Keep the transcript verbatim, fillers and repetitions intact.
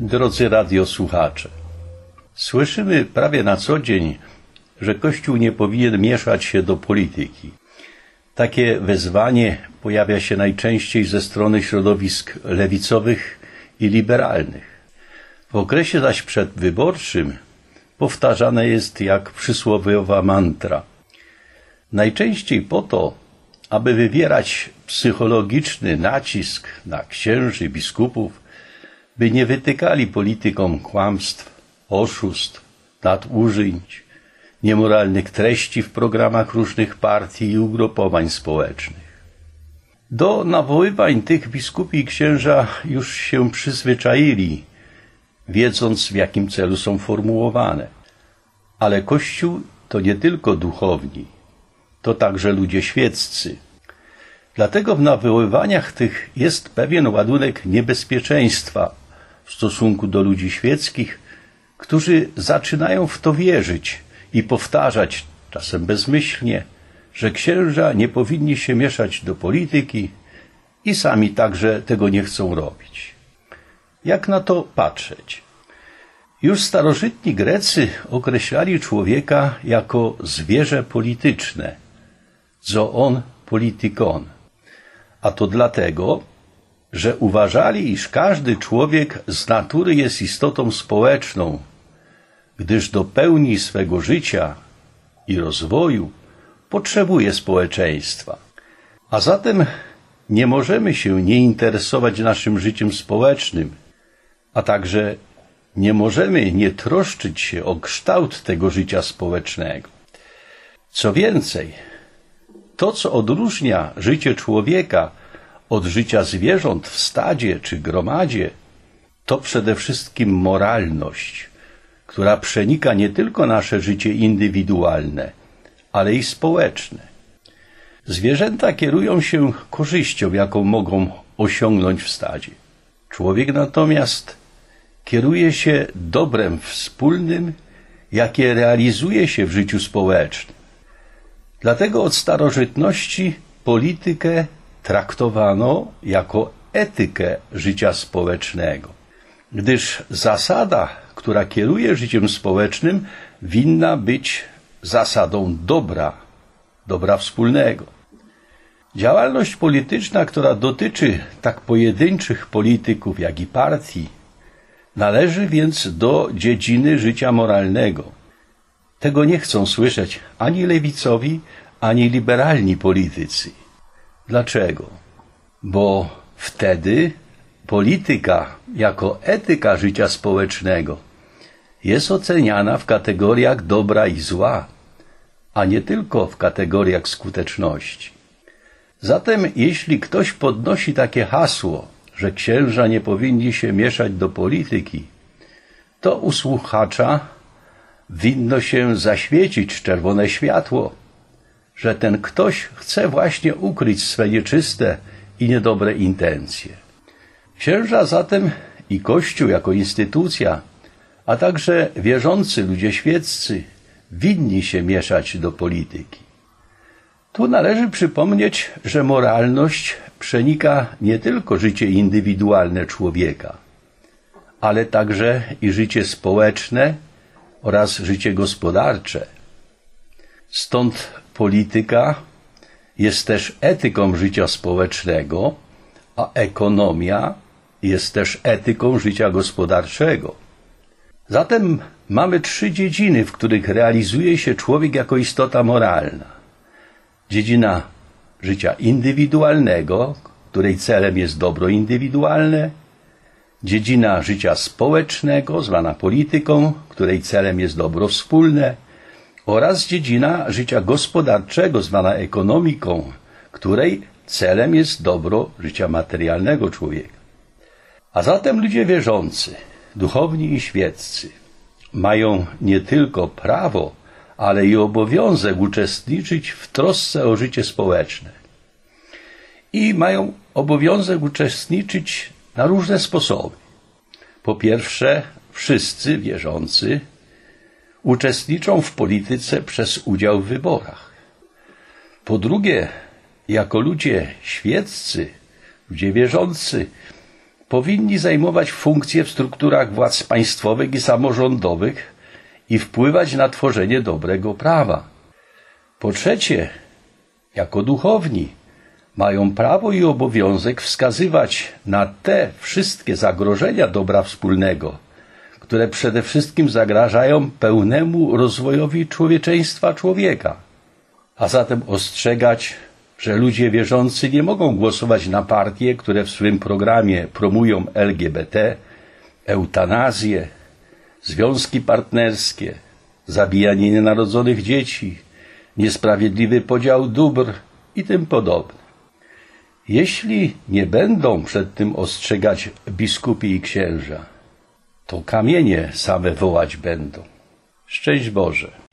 Drodzy radiosłuchacze, słyszymy prawie na co dzień, że Kościół nie powinien mieszać się do polityki. Takie wezwanie pojawia się najczęściej ze strony środowisk lewicowych i liberalnych. W okresie zaś przedwyborczym powtarzane jest jak przysłowiowa mantra. Najczęściej po to, aby wywierać psychologiczny nacisk na księży, biskupów, by nie wytykali politykom kłamstw, oszustw, nadużyć, niemoralnych treści w programach różnych partii i ugrupowań społecznych. Do nawoływań tych biskupi i księża już się przyzwyczaili, wiedząc w jakim celu są formułowane. Ale Kościół to nie tylko duchowni, to także ludzie świeccy. Dlatego w nawoływaniach tych jest pewien ładunek niebezpieczeństwa w stosunku do ludzi świeckich, którzy zaczynają w to wierzyć i powtarzać, czasem bezmyślnie, że księża nie powinni się mieszać do polityki i sami także tego nie chcą robić. Jak na to patrzeć? Już starożytni Grecy określali człowieka jako zwierzę polityczne, zoon politikon. A to dlatego, że uważali, iż każdy człowiek z natury jest istotą społeczną, gdyż do pełni swego życia i rozwoju potrzebuje społeczeństwa. A zatem nie możemy się nie interesować naszym życiem społecznym, a także nie możemy nie troszczyć się o kształt tego życia społecznego. Co więcej, to, co odróżnia życie człowieka od życia zwierząt w stadzie czy gromadzie, to przede wszystkim moralność, która przenika nie tylko nasze życie indywidualne, ale i społeczne. Zwierzęta kierują się korzyścią, jaką mogą osiągnąć w stadzie. Człowiek natomiast kieruje się dobrem wspólnym, jakie realizuje się w życiu społecznym. Dlatego od starożytności politykę traktowano jako etykę życia społecznego, gdyż zasada, która kieruje życiem społecznym, winna być zasadą dobra, dobra wspólnego. Działalność polityczna, która dotyczy tak pojedynczych polityków, jak i partii, należy więc do dziedziny życia moralnego. Tego nie chcą słyszeć ani lewicowi, ani liberalni politycy. Dlaczego? Bo wtedy polityka jako etyka życia społecznego jest oceniana w kategoriach dobra i zła, a nie tylko w kategoriach skuteczności. Zatem jeśli ktoś podnosi takie hasło, że księża nie powinni się mieszać do polityki, to u słuchacza winno się zaświecić czerwone światło, że ten ktoś chce właśnie ukryć swe nieczyste i niedobre intencje. Księża zatem i Kościół jako instytucja, a także wierzący ludzie świeccy winni się mieszać do polityki. Tu należy przypomnieć, że moralność przenika nie tylko życie indywidualne człowieka, ale także i życie społeczne oraz życie gospodarcze. Stąd polityka jest też etyką życia społecznego, a ekonomia jest też etyką życia gospodarczego. Zatem mamy trzy dziedziny, w których realizuje się człowiek jako istota moralna. Dziedzina życia indywidualnego, której celem jest dobro indywidualne, dziedzina życia społecznego, zwana polityką, której celem jest dobro wspólne, oraz dziedzina życia gospodarczego, zwana ekonomiką, której celem jest dobro życia materialnego człowieka. A zatem ludzie wierzący, duchowni i świeccy mają nie tylko prawo, ale i obowiązek uczestniczyć w trosce o życie społeczne. I mają obowiązek uczestniczyć na różne sposoby. Po pierwsze, wszyscy wierzący uczestniczą w polityce przez udział w wyborach. Po drugie, jako ludzie świeccy, ludzie wierzący, powinni zajmować funkcje w strukturach władz państwowych i samorządowych i wpływać na tworzenie dobrego prawa. Po trzecie, jako duchowni mają prawo i obowiązek wskazywać na te wszystkie zagrożenia dobra wspólnego, które przede wszystkim zagrażają pełnemu rozwojowi człowieczeństwa człowieka. A zatem ostrzegać, że ludzie wierzący nie mogą głosować na partie, które w swym programie promują L G B T, eutanazję, związki partnerskie, zabijanie nienarodzonych dzieci, niesprawiedliwy podział dóbr i tym podobne. Jeśli nie będą przed tym ostrzegać biskupi i księża, to kamienie same wołać będą. Szczęść Boże!